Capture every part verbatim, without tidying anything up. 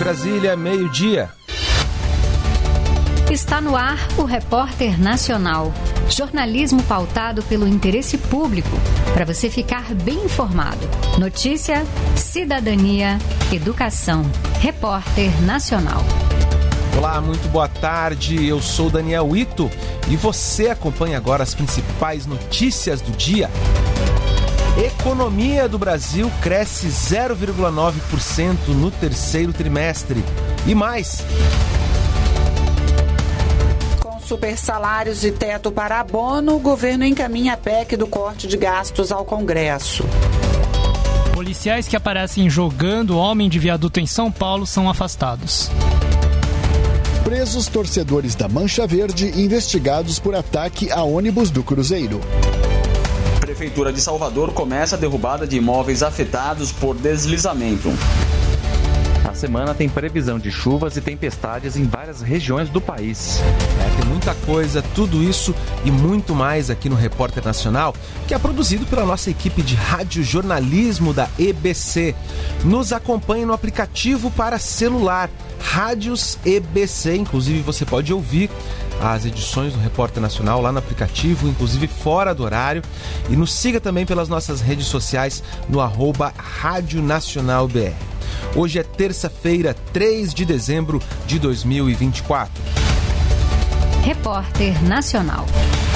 Brasília, meio-dia. Está no ar o Repórter Nacional. Jornalismo pautado pelo interesse público, para você ficar bem informado. Notícia, cidadania, educação. Repórter Nacional. Olá, muito boa tarde. Eu sou Daniel Ito e você acompanha agora as principais notícias do dia. Economia do Brasil cresce zero vírgula nove por cento no terceiro trimestre. E mais... Super salários e teto para abono, o governo encaminha a P E C do corte de gastos ao Congresso. Policiais que aparecem jogando homem de viaduto em São Paulo são afastados. Presos torcedores da Mancha Verde investigados por ataque a ônibus do Cruzeiro. Prefeitura de Salvador começa a derrubada de imóveis afetados por deslizamento. A semana tem previsão de chuvas e tempestades em várias regiões do país. É, tem muita coisa, tudo isso e muito mais aqui no Repórter Nacional, que é produzido pela nossa equipe de radiojornalismo da E B C. Nos acompanhe no aplicativo para celular, Rádios E B C. Inclusive você pode ouvir as edições do Repórter Nacional lá no aplicativo, inclusive fora do horário. E nos siga também pelas nossas redes sociais no arroba Rádio Nacional B R. Hoje é terça-feira, três de dezembro de dois mil e vinte e quatro. Repórter Nacional.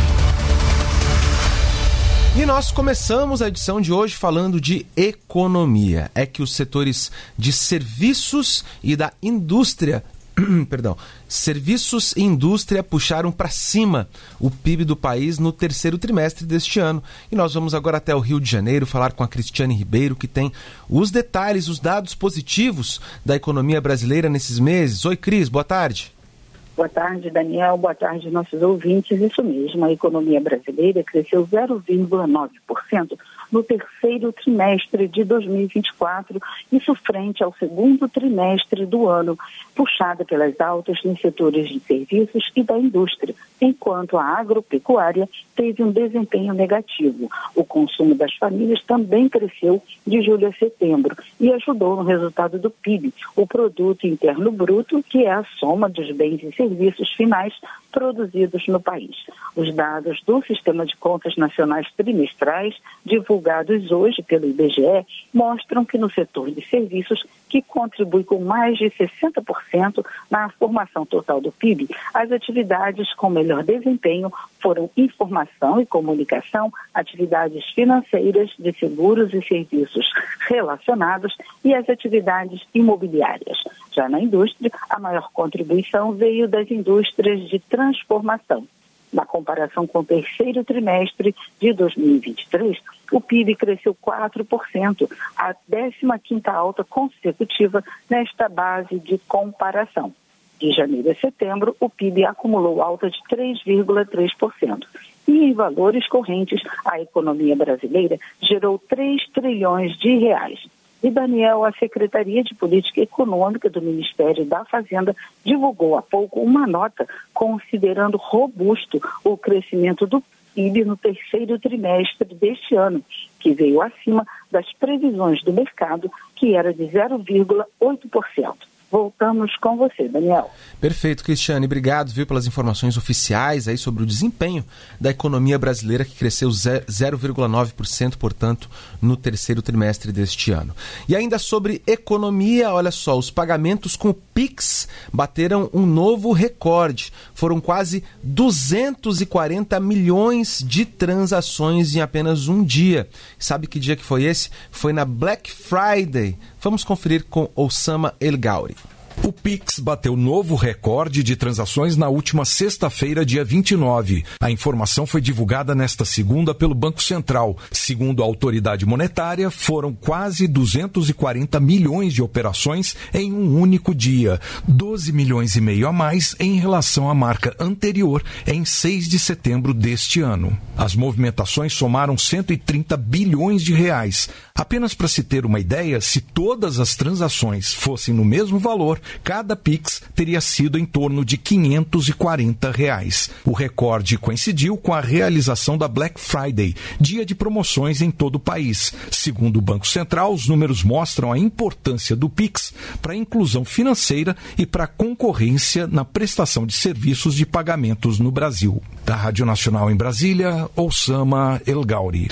E nós começamos a edição de hoje falando de economia. É que os setores de serviços e da indústria Perdão, serviços e indústria puxaram para cima o P I B do país no terceiro trimestre deste ano. E nós vamos agora até o Rio de Janeiro falar com a Cristiane Ribeiro, que tem os detalhes, os dados positivos da economia brasileira nesses meses. Oi, Cris, boa tarde. Boa tarde, Daniel. Boa tarde, nossos ouvintes. Isso mesmo, a economia brasileira cresceu zero vírgula nove por cento no terceiro trimestre de dois mil e vinte e quatro, isso frente ao segundo trimestre do ano, puxada pelas altas nos setores de serviços e da indústria, enquanto a agropecuária teve um desempenho negativo. O consumo das famílias também cresceu de julho a setembro e ajudou no resultado do P I B, o Produto Interno Bruto, que é a soma dos bens e serviços finais produzidos no país. Os dados do Sistema de Contas Nacionais Trimestrais, divulgados hoje pelo I B G E, mostram que no setor de serviços, que contribui com mais de sessenta por cento na formação total do P I B, as atividades com melhor desempenho foram informação e comunicação, atividades financeiras, de seguros e serviços relacionados e as atividades imobiliárias. Já na indústria, a maior contribuição veio das indústrias de transformação. Na comparação com o terceiro trimestre de dois mil e vinte e três, o P I B cresceu quatro por cento, a décima quinta alta consecutiva nesta base de comparação. De janeiro a setembro, o P I B acumulou alta de três vírgula três por cento. E em valores correntes, a economia brasileira gerou três trilhões de reais. E, Daniel, a Secretaria de Política Econômica do Ministério da Fazenda divulgou há pouco uma nota considerando robusto o crescimento do P I B no terceiro trimestre deste ano, que veio acima das previsões do mercado, que era de zero vírgula oito por cento. Voltamos com você, Daniel. Perfeito, Cristiane. Obrigado, viu, pelas informações oficiais aí sobre o desempenho da economia brasileira, que cresceu zero vírgula nove por cento, portanto, no terceiro trimestre deste ano. E ainda sobre economia, olha só, os pagamentos com o Pix bateram um novo recorde. Foram quase duzentos e quarenta milhões de transações em apenas um dia. Sabe que dia que foi esse? Foi na Black Friday. Vamos conferir com Osama El Gauri. O Pix bateu novo recorde de transações na última sexta-feira, dia vinte e nove. A informação foi divulgada nesta segunda pelo Banco Central. Segundo a autoridade monetária, foram quase duzentos e quarenta milhões de operações em um único dia. doze milhões e meio a mais em relação à marca anterior, em seis de setembro deste ano. As movimentações somaram cento e trinta bilhões de reais. Apenas para se ter uma ideia, se todas as transações fossem no mesmo valor, Cada Pix teria sido em torno de quinhentos e quarenta reais. O recorde coincidiu com a realização da Black Friday, dia de promoções em todo o país. Segundo o Banco Central, os números mostram a importância do Pix para a inclusão financeira e para a concorrência na prestação de serviços de pagamentos no Brasil. Da Rádio Nacional em Brasília, Oussama El Gauri.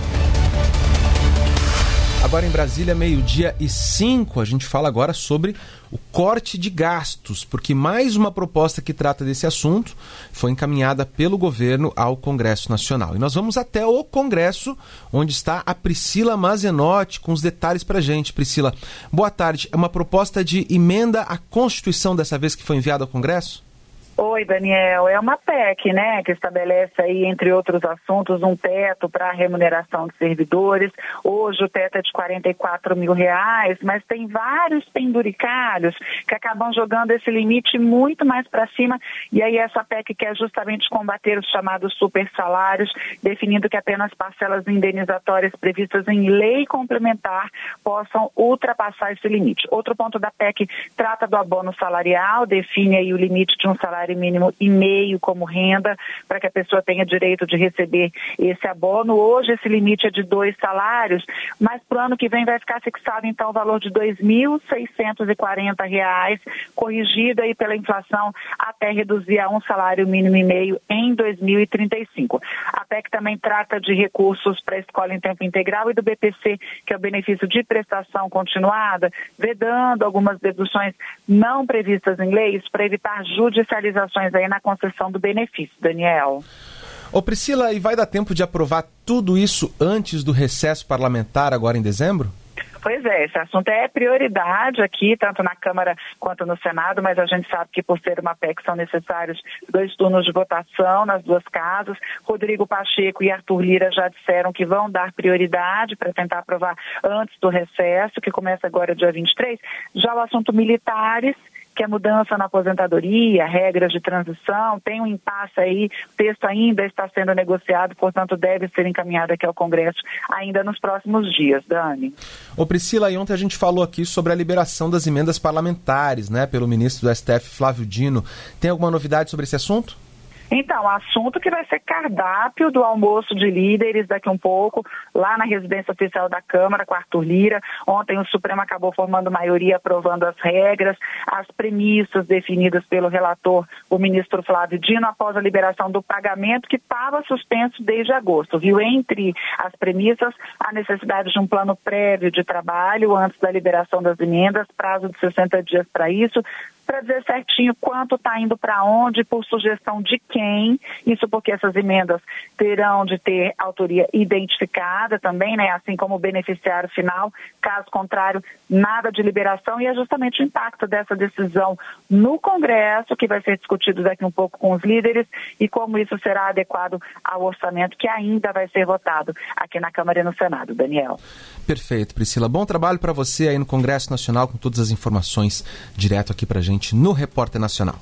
Agora em Brasília, meio-dia e cinco, a gente fala agora sobre o corte de gastos, porque mais uma proposta que trata desse assunto foi encaminhada pelo governo ao Congresso Nacional. E nós vamos até o Congresso, onde está a Priscila Mazenotti, com os detalhes para a gente. Priscila, boa tarde. É uma proposta de emenda à Constituição dessa vez que foi enviada ao Congresso? Oi, Daniel. É uma P E C, né, que estabelece aí, entre outros assuntos, um teto para a remuneração de servidores. Hoje o teto é de quarenta e quatro mil reais, mas tem vários penduricalhos que acabam jogando esse limite muito mais para cima. E aí essa P E C quer justamente combater os chamados super salários, definindo que apenas parcelas indenizatórias previstas em lei complementar possam ultrapassar esse limite. Outro ponto da P E C trata do abono salarial, define aí o limite de um salário mínimo e meio como renda, para que a pessoa tenha direito de receber esse abono. Hoje esse limite é de dois salários, mas para o ano que vem vai ficar fixado então o valor de dois mil seiscentos e quarenta reais, corrigido aí pela inflação até reduzir a um salário mínimo e meio em dois mil e trinta e cinco. A P E C também trata de recursos para a escola em tempo integral e do B P C, que é o benefício de prestação continuada, vedando algumas deduções não previstas em leis para evitar judicializações aí na concessão do benefício, Daniel. Ô Priscila, e vai dar tempo de aprovar tudo isso antes do recesso parlamentar agora em dezembro? Pois é, esse assunto é prioridade aqui, tanto na Câmara quanto no Senado, mas a gente sabe que por ser uma P E C são necessários dois turnos de votação nas duas casas. Rodrigo Pacheco e Arthur Lira já disseram que vão dar prioridade para tentar aprovar antes do recesso, que começa agora dia vinte e três. Já o assunto militares, que é mudança na aposentadoria, regras de transição, tem um impasse aí, o texto ainda está sendo negociado, portanto deve ser encaminhado aqui ao Congresso ainda nos próximos dias, Dani. Ô Priscila, e ontem a gente falou aqui sobre a liberação das emendas parlamentares, né, pelo ministro do S T F, Flávio Dino. Tem alguma novidade sobre esse assunto? Então, assunto que vai ser cardápio do almoço de líderes daqui um pouco, lá na residência oficial da Câmara, com Arthur Lira. Ontem o Supremo acabou formando maioria, aprovando as regras, as premissas definidas pelo relator, o ministro Flávio Dino, após a liberação do pagamento que estava suspenso desde agosto. Viu entre as premissas a necessidade de um plano prévio de trabalho antes da liberação das emendas, prazo de sessenta dias para isso, para dizer certinho quanto está indo para onde, por sugestão de quem, isso porque essas emendas terão de ter autoria identificada também, né, assim como o beneficiário final, caso contrário, nada de liberação, e é justamente o impacto dessa decisão no Congresso, que vai ser discutido daqui um pouco com os líderes, e como isso será adequado ao orçamento que ainda vai ser votado aqui na Câmara e no Senado, Daniel. Perfeito, Priscila. Bom trabalho para você aí no Congresso Nacional, com todas as informações direto aqui pra gente no Repórter Nacional.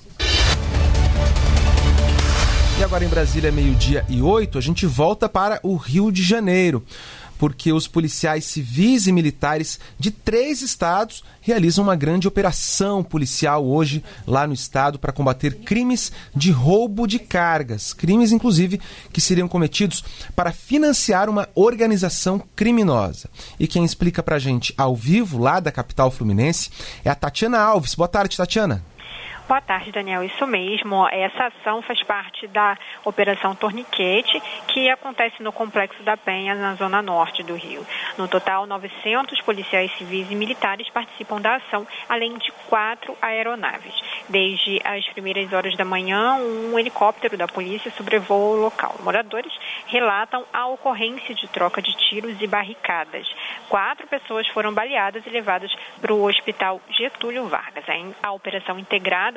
E agora em Brasília, meio-dia e oito, a gente volta para o Rio de Janeiro, porque os policiais civis e militares de três estados realizam uma grande operação policial hoje lá no estado para combater crimes de roubo de cargas, crimes inclusive que seriam cometidos para financiar uma organização criminosa. E quem explica pra gente ao vivo lá da capital fluminense é a Tatiana Alves. Boa tarde, Tatiana. Boa tarde, Daniel. Isso mesmo. Essa ação faz parte da Operação Torniquete, que acontece no Complexo da Penha, na zona norte do Rio. No total, novecentos policiais civis e militares participam da ação, além de quatro aeronaves. Desde as primeiras horas da manhã, um helicóptero da polícia sobrevoa o local. Moradores relatam a ocorrência de troca de tiros e barricadas. Quatro pessoas foram baleadas e levadas para o Hospital Getúlio Vargas. A operação integrada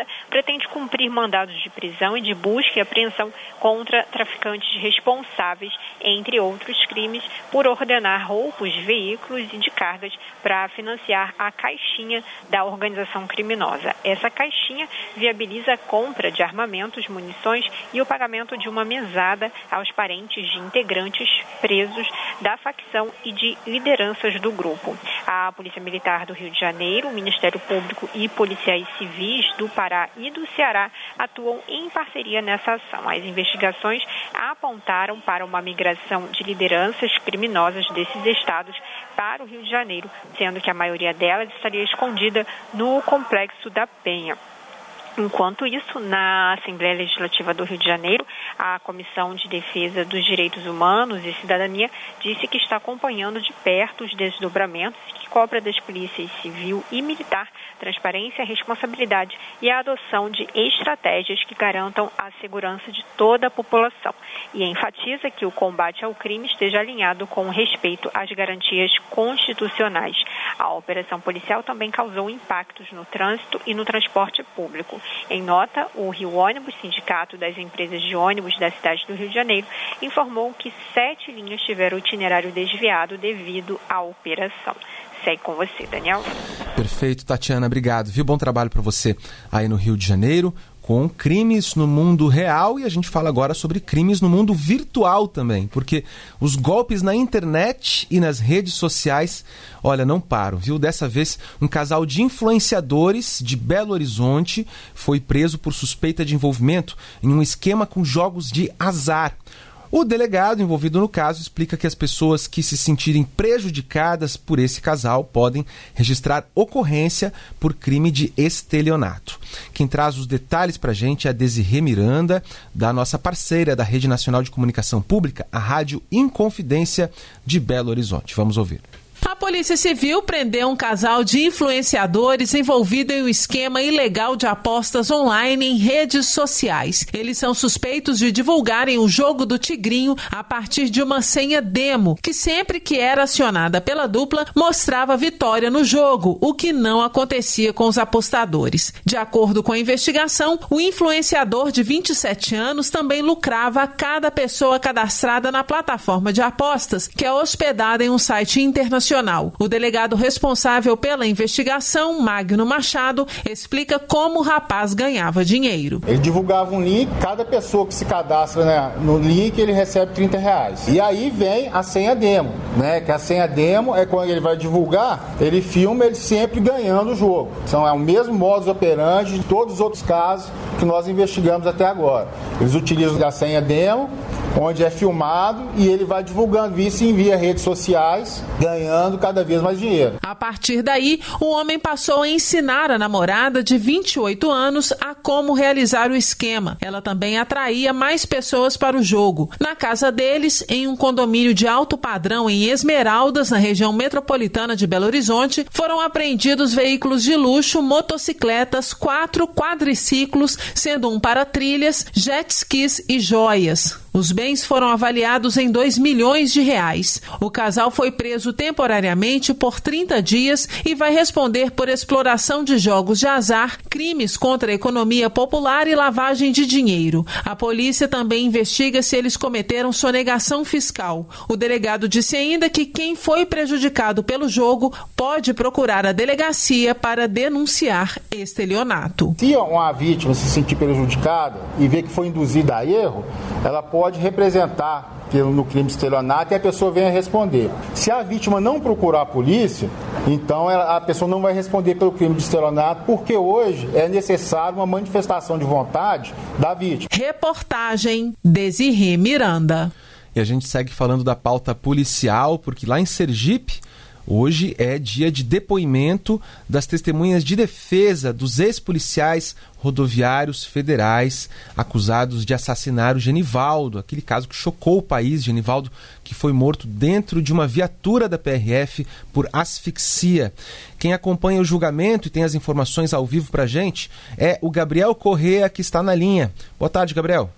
investigada pretende cumprir mandados de prisão e de busca e apreensão contra traficantes responsáveis, entre outros crimes, por ordenar roubos de veículos e de cargas para financiar a caixinha da organização criminosa. Essa caixinha viabiliza a compra de armamentos, munições e o pagamento de uma mesada aos parentes de integrantes presos da facção e de lideranças do grupo. A Polícia Militar do Rio de Janeiro, o Ministério Público e policiais civis do Pará e do Ceará atuam em parceria nessa ação. As investigações apontaram para uma migração de lideranças criminosas desses estados para o Rio de Janeiro, sendo que a maioria delas estaria escondida no Complexo da Penha. Enquanto isso, na Assembleia Legislativa do Rio de Janeiro, a Comissão de Defesa dos Direitos Humanos e Cidadania disse que está acompanhando de perto os desdobramentos que cobra das polícias civil e militar transparência, responsabilidade e a adoção de estratégias que garantam a segurança de toda a população. E enfatiza que o combate ao crime esteja alinhado com respeito às garantias constitucionais. A operação policial também causou impactos no trânsito e no transporte público. Em nota, o Rio Ônibus, sindicato das empresas de ônibus da cidade do Rio de Janeiro, informou que sete linhas tiveram itinerário desviado devido à operação. Segue com você, Daniel. Perfeito, Tatiana, obrigado. Viu? Bom trabalho para você aí no Rio de Janeiro, com crimes no mundo real, e a gente fala agora sobre crimes no mundo virtual também, porque os golpes na internet e nas redes sociais, olha, não param, viu? Dessa vez, um casal de influenciadores de Belo Horizonte foi preso por suspeita de envolvimento em um esquema com jogos de azar. O delegado envolvido no caso explica que as pessoas que se sentirem prejudicadas por esse casal podem registrar ocorrência por crime de estelionato. Quem traz os detalhes para a gente é a Desirê Miranda, da nossa parceira da Rede Nacional de Comunicação Pública, a Rádio Inconfidência de Belo Horizonte. Vamos ouvir. A Polícia Civil prendeu um casal de influenciadores envolvido em um esquema ilegal de apostas online em redes sociais. Eles são suspeitos de divulgarem o jogo do Tigrinho a partir de uma senha demo, que sempre que era acionada pela dupla, mostrava vitória no jogo, o que não acontecia com os apostadores. De acordo com a investigação, o influenciador de vinte e sete anos também lucrava a cada pessoa cadastrada na plataforma de apostas, que é hospedada em um site internacional. O delegado responsável pela investigação, Magno Machado, explica como o rapaz ganhava dinheiro. Ele divulgava um link, cada pessoa que se cadastra, né, no link, ele recebe trinta reais. E aí vem a senha demo, né, que a senha demo é quando ele vai divulgar, ele filma ele sempre ganhando o jogo. Então é o mesmo modus operandi de todos os outros casos que nós investigamos até agora. Eles utilizam a senha demo, onde é filmado, e ele vai divulgando isso e envia redes sociais, ganhando cada vez mais dinheiro. A partir daí, o homem passou a ensinar a namorada de vinte e oito anos a como realizar o esquema. Ela também atraía mais pessoas para o jogo. Na casa deles, em um condomínio de alto padrão em Esmeraldas, na região metropolitana de Belo Horizonte, foram apreendidos veículos de luxo, motocicletas, quatro quadriciclos, sendo um para trilhas, jet skis e joias. Os bens foram avaliados em dois milhões de reais. O casal foi preso temporariamente por trinta dias e vai responder por exploração de jogos de azar, crimes contra a economia popular e lavagem de dinheiro. A polícia também investiga se eles cometeram sonegação fiscal. O delegado disse ainda que quem foi prejudicado pelo jogo pode procurar a delegacia para denunciar estelionato. Se uma vítima se sentir prejudicada e ver que foi induzida a erro, ela pode pode representar no crime de estelionato e a pessoa venha responder. Se a vítima não procurar a polícia, então a pessoa não vai responder pelo crime de estelionato, porque hoje é necessário uma manifestação de vontade da vítima. Reportagem Desirê Miranda. E a gente segue falando da pauta policial, porque lá em Sergipe, hoje é dia de depoimento das testemunhas de defesa dos ex-policiais rodoviários federais acusados de assassinar o Genivaldo, aquele caso que chocou o país. Genivaldo, que foi morto dentro de uma viatura da P R F por asfixia. Quem acompanha o julgamento e tem as informações ao vivo pra gente é o Gabriel Correa, que está na linha. Boa tarde, Gabriel.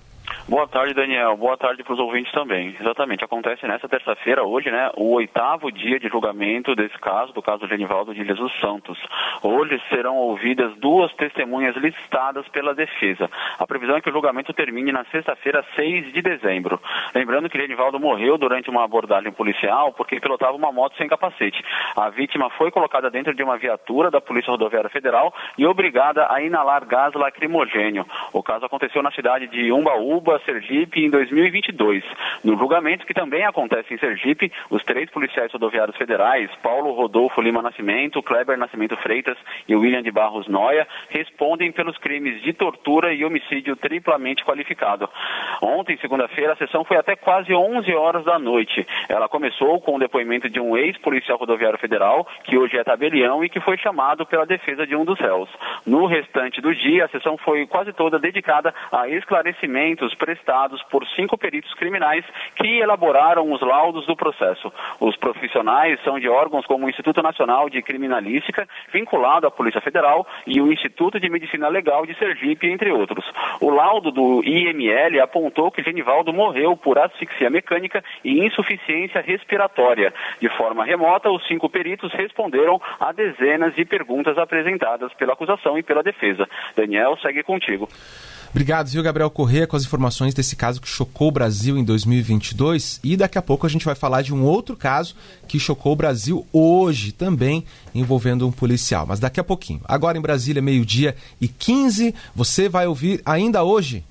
Boa tarde, Daniel. Boa tarde para os ouvintes também. Exatamente, acontece nessa terça-feira, hoje, né, o oitavo dia de julgamento desse caso, do caso Genivaldo de Jesus Santos. Hoje serão ouvidas duas testemunhas listadas pela defesa. A previsão é que o julgamento termine na sexta-feira, seis de dezembro. Lembrando que Genivaldo morreu durante uma abordagem policial porque pilotava uma moto sem capacete. A vítima foi colocada dentro de uma viatura da Polícia Rodoviária Federal e obrigada a inalar gás lacrimogênio. O caso aconteceu na cidade de Umbaúba, Sergipe, em dois mil e vinte e dois. No julgamento, que também acontece em Sergipe, os três policiais rodoviários federais, Paulo Rodolfo Lima Nascimento, Kleber Nascimento Freitas e William de Barros Noia, respondem pelos crimes de tortura e homicídio triplamente qualificado. Ontem, segunda-feira, a sessão foi até quase onze horas da noite. Ela começou com o depoimento de um ex-policial rodoviário federal, que hoje é tabelião e que foi chamado pela defesa de um dos réus. No restante do dia, a sessão foi quase toda dedicada a esclarecimentos prestados por cinco peritos criminais que elaboraram os laudos do processo. Os profissionais são de órgãos como o Instituto Nacional de Criminalística, vinculado à Polícia Federal, e o Instituto de Medicina Legal de Sergipe, entre outros. O laudo do I M L apontou que Genivaldo morreu por asfixia mecânica e insuficiência respiratória. De forma remota, os cinco peritos responderam a dezenas de perguntas apresentadas pela acusação e pela defesa. Daniel, segue contigo. Obrigado, viu, Gabriel Corrêa, com as informações desse caso que chocou o Brasil em dois mil e vinte e dois. E daqui a pouco a gente vai falar de um outro caso que chocou o Brasil hoje, também envolvendo um policial. Mas daqui a pouquinho. Agora em Brasília, meio-dia e quinze, você vai ouvir ainda hoje.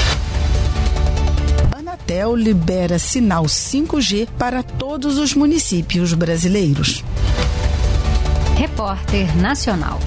Anatel libera sinal cinco G para todos os municípios brasileiros. Repórter Nacional.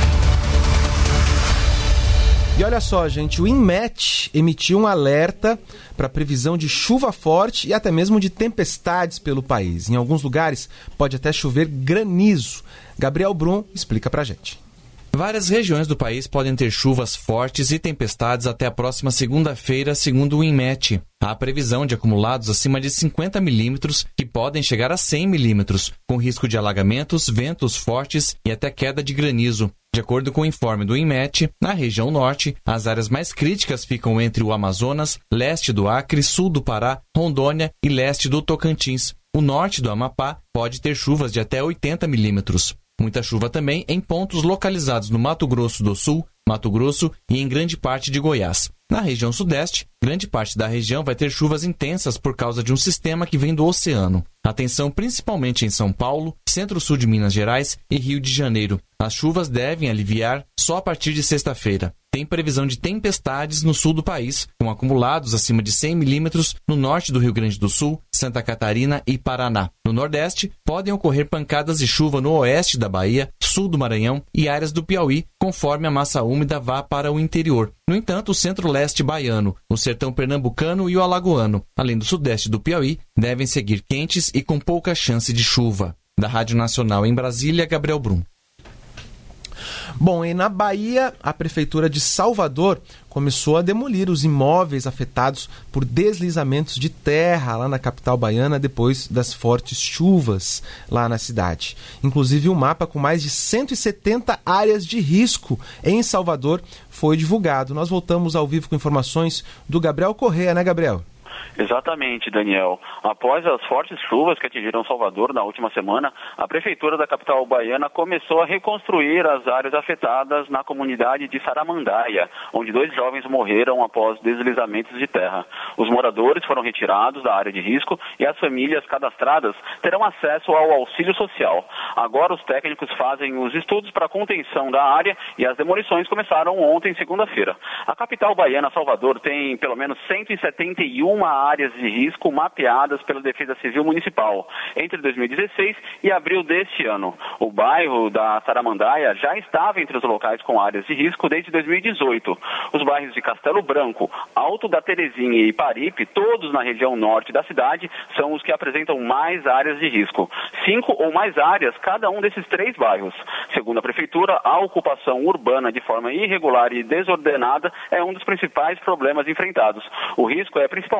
E olha só, gente, o INMET emitiu um alerta para previsão de chuva forte e até mesmo de tempestades pelo país. Em alguns lugares pode até chover granizo. Gabriel Brum explica pra gente. Várias regiões do país podem ter chuvas fortes e tempestades até a próxima segunda-feira, segundo o INMET. Há previsão de acumulados acima de cinquenta milímetros, que podem chegar a cem milímetros, com risco de alagamentos, ventos fortes e até queda de granizo. De acordo com o informe do INMET, na região norte, as áreas mais críticas ficam entre o Amazonas, leste do Acre, sul do Pará, Rondônia e leste do Tocantins. O norte do Amapá pode ter chuvas de até oitenta milímetros. Muita chuva também em pontos localizados no Mato Grosso do Sul, Mato Grosso e em grande parte de Goiás. Na região sudeste, grande parte da região vai ter chuvas intensas por causa de um sistema que vem do oceano. Atenção principalmente em São Paulo, centro-sul de Minas Gerais e Rio de Janeiro. As chuvas devem aliviar só a partir de sexta-feira. Tem previsão de tempestades no sul do país, com acumulados acima de cem milímetros no norte do Rio Grande do Sul, Santa Catarina e Paraná. No nordeste, podem ocorrer pancadas de chuva no oeste da Bahia, sul do Maranhão e áreas do Piauí, conforme a massa úmida vá para o interior. No entanto, o centro-leste baiano, o sertão pernambucano e o alagoano, além do sudeste do Piauí, devem seguir quentes e com pouca chance de chuva. Da Rádio Nacional em Brasília, Gabriel Brum. Bom, e na Bahia, a Prefeitura de Salvador começou a demolir os imóveis afetados por deslizamentos de terra lá na capital baiana depois das fortes chuvas lá na cidade. Inclusive, um mapa com mais de cento e setenta áreas de risco em Salvador foi divulgado. Nós voltamos ao vivo com informações do Gabriel Corrêa, né, Gabriel? Exatamente, Daniel. Após as fortes chuvas que atingiram Salvador na última semana, a Prefeitura da capital baiana começou a reconstruir as áreas afetadas na comunidade de Saramandaia, onde dois jovens morreram após deslizamentos de terra. Os moradores foram retirados da área de risco e as famílias cadastradas terão acesso ao auxílio social. Agora os técnicos fazem os estudos para a contenção da área e as demolições começaram ontem, segunda-feira. A capital baiana, Salvador, tem pelo menos cento e setenta e uma áreas de risco mapeadas pela Defesa Civil Municipal entre dois mil e dezesseis e abril deste ano. O bairro da Saramandaia já estava entre os locais com áreas de risco desde dois mil e dezoito. Os bairros de Castelo Branco, Alto da Terezinha e Iparipe, todos na região norte da cidade, são os que apresentam mais áreas de risco. Cinco ou mais áreas cada um desses três bairros. Segundo a Prefeitura, a ocupação urbana de forma irregular e desordenada é um dos principais problemas enfrentados. O risco é principalmente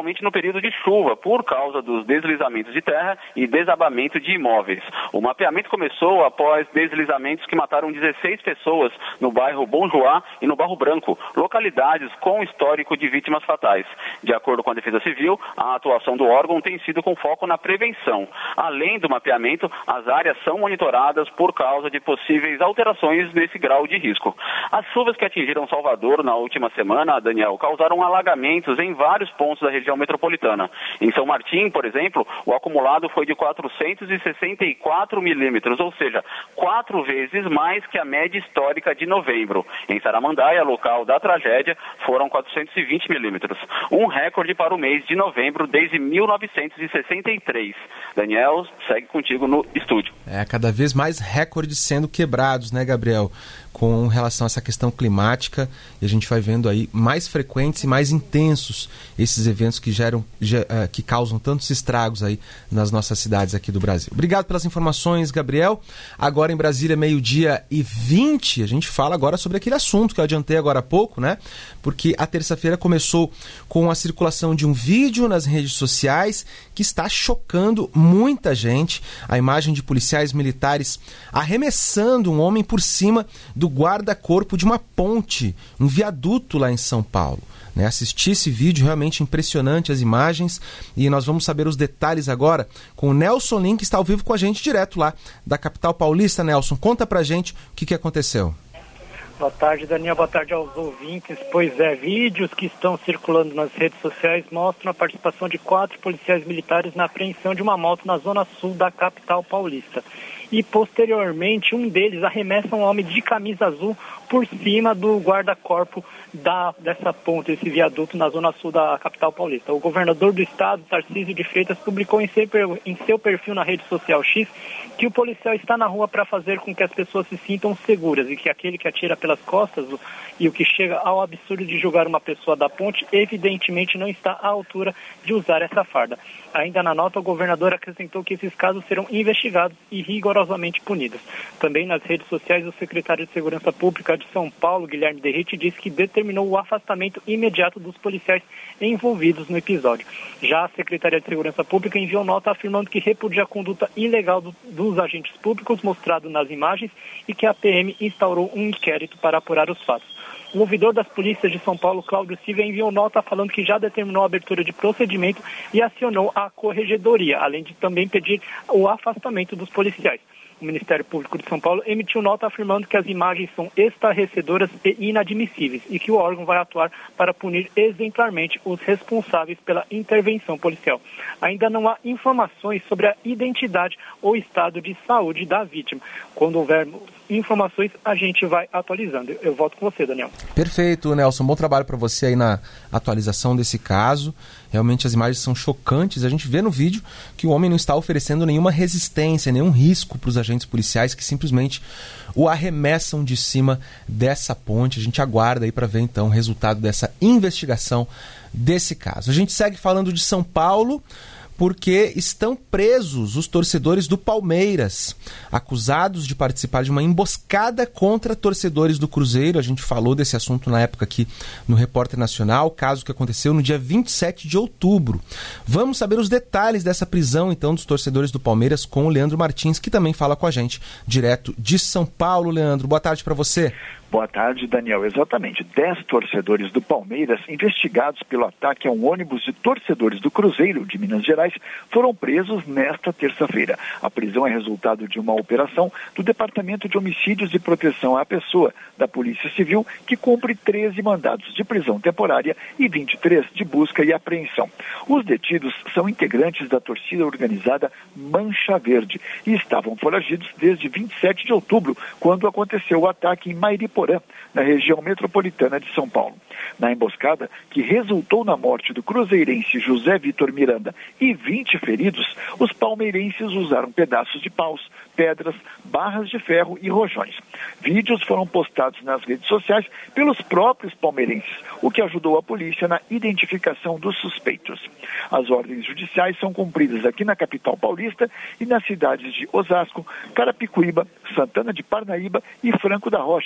principalmente no período de chuva, por causa dos deslizamentos de terra e desabamento de imóveis. O mapeamento começou após deslizamentos que mataram dezesseis pessoas no bairro Bom Joá e no Barro Branco, localidades com histórico de vítimas fatais. De acordo com a Defesa Civil, a atuação do órgão tem sido com foco na prevenção. Além do mapeamento, as áreas são monitoradas por causa de possíveis alterações nesse grau de risco. As chuvas que atingiram Salvador na última semana, Daniel, causaram alagamentos em vários pontos da região metropolitana. Em São Martim, por exemplo, o acumulado foi de quatrocentos e sessenta e quatro milímetros, ou seja, quatro vezes mais que a média histórica de novembro. Em Saramandaia, local da tragédia, foram quatrocentos e vinte milímetros, um recorde para o mês de novembro desde mil novecentos e sessenta e três. Daniel, segue contigo no estúdio. É, cada vez mais recordes sendo quebrados, né, Gabriel? Com relação a essa questão climática, e a gente vai vendo aí mais frequentes e mais intensos esses eventos que geram, que causam tantos estragos aí nas nossas cidades aqui do Brasil. Obrigado pelas informações, Gabriel. Agora em Brasília, meio-dia e vinte, a gente fala agora sobre aquele assunto que eu adiantei agora há pouco, né? Porque a terça-feira começou com a circulação de um vídeo nas redes sociais que está chocando muita gente. A imagem de policiais militares arremessando um homem por cima do guarda-corpo de uma ponte, um viaduto lá em São Paulo. Né? Assisti esse vídeo, realmente impressionante as imagens, e nós vamos saber os detalhes agora com o Nelson Lin, que está ao vivo com a gente direto lá da capital paulista. Nelson, conta pra gente o que, que aconteceu. Boa tarde, Daniel. Boa tarde aos ouvintes. Pois é, vídeos que estão circulando nas redes sociais mostram a participação de quatro policiais militares na apreensão de uma moto na zona sul da capital paulista. E, posteriormente, um deles arremessa um homem de camisa azul por cima do guarda-corpo da, dessa ponte, esse viaduto na zona sul da capital paulista. O governador do estado, Tarcísio de Freitas, publicou em seu, em seu perfil na rede social X que o policial está na rua para fazer com que as pessoas se sintam seguras e que aquele que atira pelas costas e o que chega ao absurdo de jogar uma pessoa da ponte, evidentemente não está à altura de usar essa farda. Ainda na nota, o governador acrescentou que esses casos serão investigados e rigorosamente punidos. Também nas redes sociais, o secretário de Segurança Pública de São Paulo, Guilherme Derrite, disse que determinou o afastamento imediato dos policiais envolvidos no episódio. Já a Secretaria de Segurança Pública enviou nota afirmando que repudia a conduta ilegal do, dos agentes públicos mostrado nas imagens e que a P M instaurou um inquérito para apurar os fatos. O ouvidor das polícias de São Paulo, Cláudio Silva, enviou nota falando que já determinou a abertura de procedimento e acionou a corregedoria, além de também pedir o afastamento dos policiais. O Ministério Público de São Paulo emitiu nota afirmando que as imagens são estarrecedoras e inadmissíveis e que o órgão vai atuar para punir exemplarmente os responsáveis pela intervenção policial. Ainda não há informações sobre a identidade ou estado de saúde da vítima. Quando houver informações, a gente vai atualizando. Eu volto com você, Daniel. Perfeito, Nelson. Bom trabalho para você aí na atualização desse caso. Realmente as imagens são chocantes. A gente vê no vídeo que o homem não está oferecendo nenhuma resistência, nenhum risco para os agentes policiais que simplesmente o arremessam de cima dessa ponte. A gente aguarda aí para ver então o resultado dessa investigação desse caso. A gente segue falando de São Paulo, porque estão presos os torcedores do Palmeiras, acusados de participar de uma emboscada contra torcedores do Cruzeiro. A gente falou desse assunto na época aqui no Repórter Nacional, caso que aconteceu no dia vinte e sete de outubro. Vamos saber os detalhes dessa prisão, então, dos torcedores do Palmeiras com o Leandro Martins, que também fala com a gente direto de São Paulo. Leandro, boa tarde para você. Boa tarde, Daniel. Exatamente. Dez torcedores do Palmeiras, investigados pelo ataque a um ônibus de torcedores do Cruzeiro de Minas Gerais, foram presos nesta terça-feira. A prisão é resultado de uma operação do Departamento de Homicídios e Proteção à Pessoa da Polícia Civil, que cumpre treze mandados de prisão temporária e vinte e três de busca e apreensão. Os detidos são integrantes da torcida organizada Mancha Verde e estavam foragidos desde vinte e sete de outubro, quando aconteceu o ataque em Mairiporã, na região metropolitana de São Paulo. Na emboscada, que resultou na morte do cruzeirense José Vitor Miranda e vinte feridos, os palmeirenses usaram pedaços de paus, pedras, barras de ferro e rojões. Vídeos foram postados nas redes sociais pelos próprios palmeirenses, o que ajudou a polícia na identificação dos suspeitos. As ordens judiciais são cumpridas aqui na capital paulista e nas cidades de Osasco, Carapicuíba, Santana de Parnaíba e Franco da Rocha, na Grande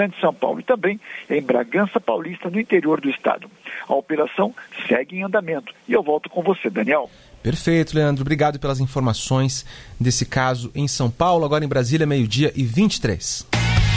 Grande São Paulo e também em Bragança Paulista, no interior do estado. A operação segue em andamento. E eu volto com você, Daniel. Perfeito, Leandro. Obrigado pelas informações desse caso em São Paulo. Agora em Brasília, meio-dia e vinte e três.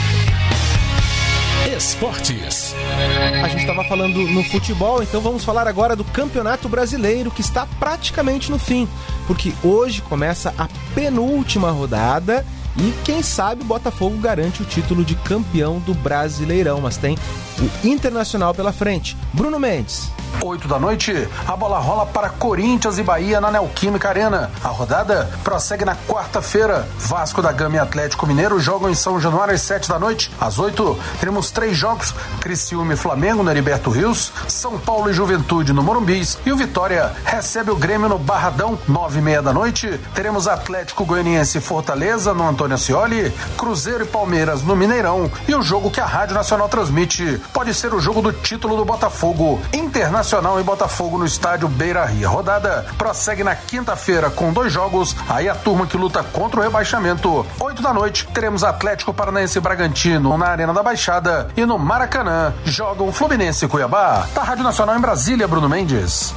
Esportes. A gente estava falando no futebol, então vamos falar agora do Campeonato Brasileiro, que está praticamente no fim, porque hoje começa a penúltima rodada e quem sabe o Botafogo garante o título de campeão do Brasileirão, mas tem o Internacional pela frente. Bruno Mendes. oito da noite, a bola rola para Corinthians e Bahia na Neoquímica Arena. A rodada prossegue na quarta-feira. Vasco da Gama e Atlético Mineiro jogam em São Januário às sete da noite. Às oito, teremos três jogos: Criciúma e Flamengo no Heriberto Rios, São Paulo e Juventude no Morumbis e o Vitória recebe o Grêmio no Barradão. Nove e meia da noite, teremos Atlético Goianiense e Fortaleza no Antônio Ascioli, Cruzeiro e Palmeiras no Mineirão e o jogo que a Rádio Nacional transmite pode ser o jogo do título do Botafogo, Internacional e Botafogo no estádio Beira-Rio. A rodada prossegue na quinta-feira com dois jogos, aí a turma que luta contra o rebaixamento. Oito da noite, teremos Atlético Paranaense e Bragantino na Arena da Baixada e no Maracanã jogam Fluminense e Cuiabá. Da Rádio Nacional em Brasília, Bruno Mendes.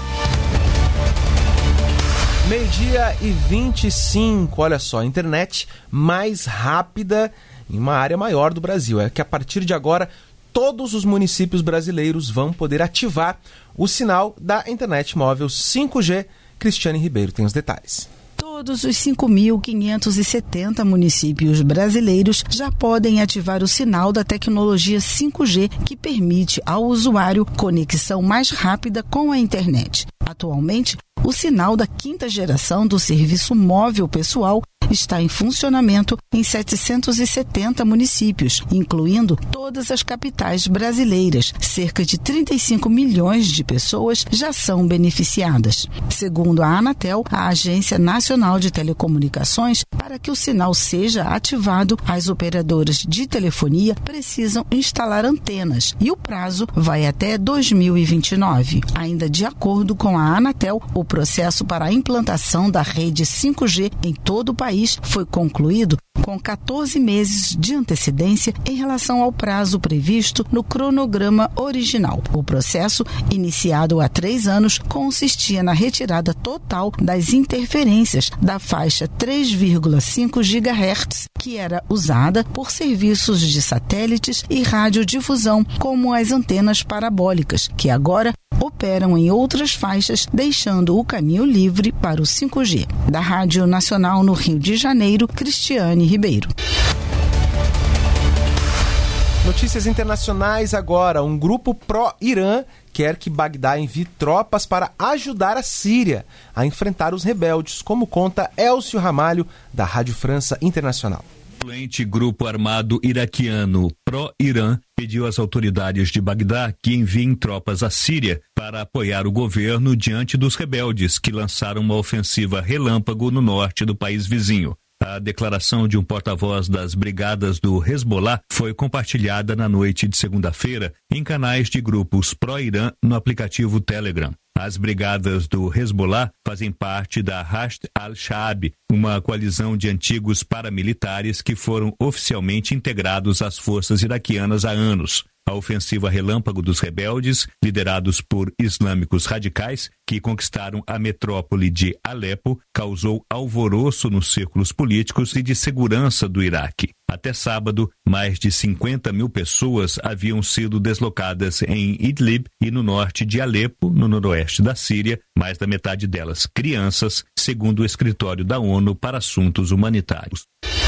Meio-dia e vinte e cinco, olha só, a internet mais rápida em uma área maior do Brasil. É que a partir de agora todos os municípios brasileiros vão poder ativar o sinal da internet móvel cinco G. Cristiane Ribeiro tem os detalhes. Todos os cinco mil quinhentos e setenta municípios brasileiros já podem ativar o sinal da tecnologia cinco G, que permite ao usuário conexão mais rápida com a internet. Atualmente, o sinal da quinta geração do serviço móvel pessoal está em funcionamento em setecentos e setenta municípios, incluindo todas as capitais brasileiras. Cerca de trinta e cinco milhões de pessoas já são beneficiadas. Segundo a Anatel, a Agência Nacional de Telecomunicações, para que o sinal seja ativado, as operadoras de telefonia precisam instalar antenas e o prazo vai até dois mil e vinte e nove. Ainda de acordo com a Anatel, o processo para a implantação da rede cinco G em todo o país foi concluído com quatorze meses de antecedência em relação ao prazo previsto no cronograma original. O processo, iniciado há três anos, consistia na retirada total das interferências da faixa três vírgula cinco gigahertz, que era usada por serviços de satélites e radiodifusão, como as antenas parabólicas, que agora operam em outras faixas, deixando o caminho livre para o cinco G. Da Rádio Nacional no Rio de Janeiro, Cristiane Ribeiro. Notícias internacionais agora. Um grupo pró-Irã quer que Bagdá envie tropas para ajudar a Síria a enfrentar os rebeldes, como conta Elcio Ramalho, da Rádio França Internacional. O influente grupo armado iraquiano pró-Irã pediu às autoridades de Bagdá que enviem tropas à Síria para apoiar o governo diante dos rebeldes que lançaram uma ofensiva relâmpago no norte do país vizinho. A declaração de um porta-voz das brigadas do Hezbollah foi compartilhada na noite de segunda-feira em canais de grupos pró-Irã no aplicativo Telegram. As brigadas do Hezbollah fazem parte da Hasht al-Sha'ab, uma coalizão de antigos paramilitares que foram oficialmente integrados às forças iraquianas há anos. A ofensiva relâmpago dos rebeldes, liderados por islâmicos radicais, que conquistaram a metrópole de Alepo, causou alvoroço nos círculos políticos e de segurança do Iraque. Até sábado, mais de cinquenta mil pessoas haviam sido deslocadas em Idlib e no norte de Alepo, no noroeste da Síria, mais da metade delas crianças, segundo o escritório da ONU para Assuntos Humanitários.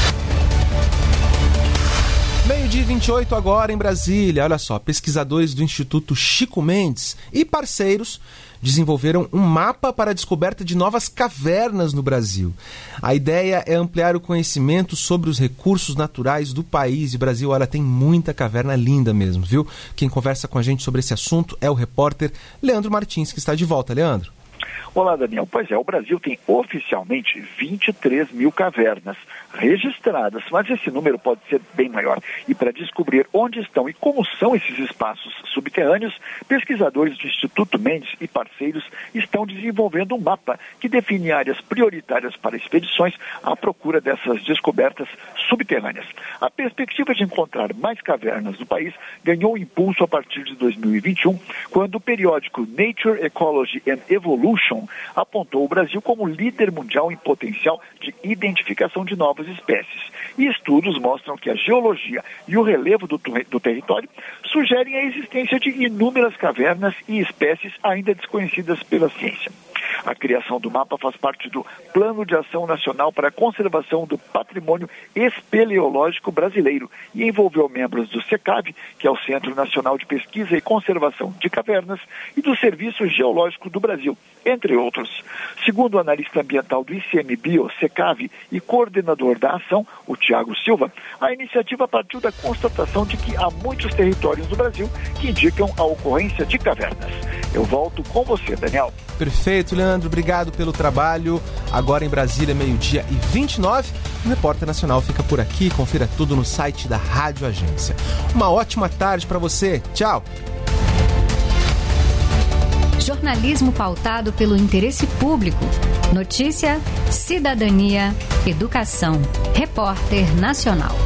Meio-dia e vinte e oito agora em Brasília. Olha só, pesquisadores do Instituto Chico Mendes e parceiros desenvolveram um mapa para a descoberta de novas cavernas no Brasil. A ideia é ampliar o conhecimento sobre os recursos naturais do país. E Brasil, olha, tem muita caverna linda mesmo, viu? Quem conversa com a gente sobre esse assunto é o repórter Leandro Martins, que está de volta. Leandro. Olá, Daniel. Pois é, o Brasil tem oficialmente vinte e três mil cavernas registradas, mas esse número pode ser bem maior. E para descobrir onde estão e como são esses espaços subterrâneos, pesquisadores do Instituto Mendes e parceiros estão desenvolvendo um mapa que define áreas prioritárias para expedições à procura dessas descobertas subterrâneas. A perspectiva de encontrar mais cavernas no país ganhou impulso a partir de dois mil e vinte e um, quando o periódico Nature, Ecology and Evolution apontou o Brasil como líder mundial em potencial de identificação de novas espécies. E estudos mostram que a geologia e o relevo do, do território sugerem a existência de inúmeras cavernas e espécies ainda desconhecidas pela ciência. A criação do mapa faz parte do Plano de Ação Nacional para a Conservação do Patrimônio Espeleológico Brasileiro e envolveu membros do SECAV, que é o Centro Nacional de Pesquisa e Conservação de Cavernas, e do Serviço Geológico do Brasil, entre outros. Segundo o analista ambiental do I C M Bio, SECAV, e coordenador da ação, o Tiago Silva, a iniciativa partiu da constatação de que há muitos territórios no Brasil que indicam a ocorrência de cavernas. Eu volto com você, Daniel. Perfeito, Leandro. Obrigado pelo trabalho. Agora em Brasília, meio-dia e vinte e nove. O Repórter Nacional fica por aqui. Confira tudo no site da Rádio Agência. Uma ótima tarde para você. Tchau. Jornalismo pautado pelo interesse público. Notícia, cidadania, educação. Repórter Nacional.